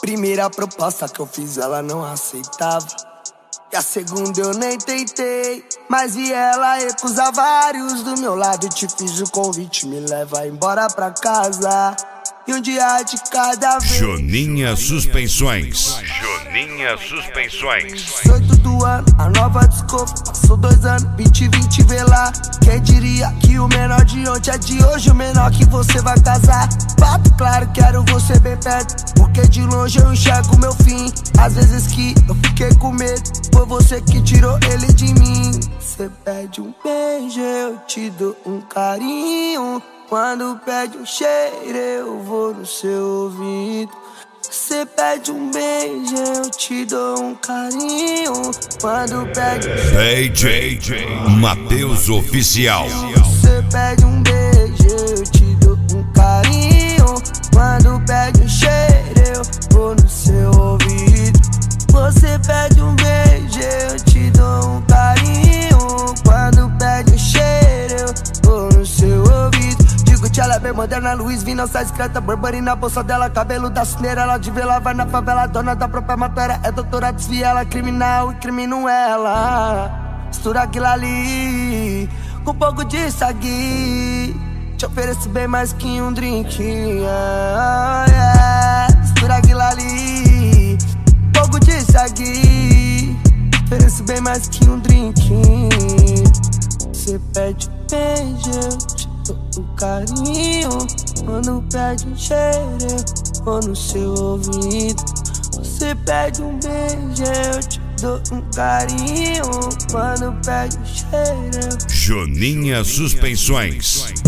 Primeira proposta que eu fiz ela não aceitava, e a segunda eu nem tentei, mas vi ela recusar vários do meu lado. Te fiz o convite, me leva embora pra casa, e um dia de cada vez. Joninha Suspensões. Joninha Suspensões. 18 do ano, a nova desculpa. Passou 2 anos, 2020 vê lá. Quem diria que o menor de ontem é de hoje o menor que você vai casar. Papo claro, quero você bem perto, porque de longe eu enxergo meu fim. Às vezes que eu fiquei com medo, foi você que tirou ele de mim. Você pede um beijo, eu te dou um carinho. Quando pede um cheiro, eu vou no seu ouvido. Você pede um beijo, eu te dou um carinho. Quando pede um cheiro, DJ Matheus Oficial. você pede um beijo, eu te dou um carinho. Quando pede um cheiro, eu vou no seu ouvido. Você pede um beijo, eu te dou um carinho. Quando pede um cheiro, eu vou no seu ouvido. Digo que ela é bem moderna, Luiz V, nossa discreta. Burberry na bolsa dela, cabelo da cineira. Ela de vela, vai na favela, dona da própria matéria. É doutora, desvia ela, criminal e crimino ela. Mistura aquilo ali com um pouco de sagui. Te ofereço bem mais que um drink, Mistura aquilo ali, um pouco de sagui. Ofereço bem mais que um drink. Você pede um beijo, eu te dou um carinho. Quando pede um cheiro, eu vou no seu ouvido. Você pede um beijo, eu te dou um carinho. Quando pede um cheiro, eu... Joninha Suspensões.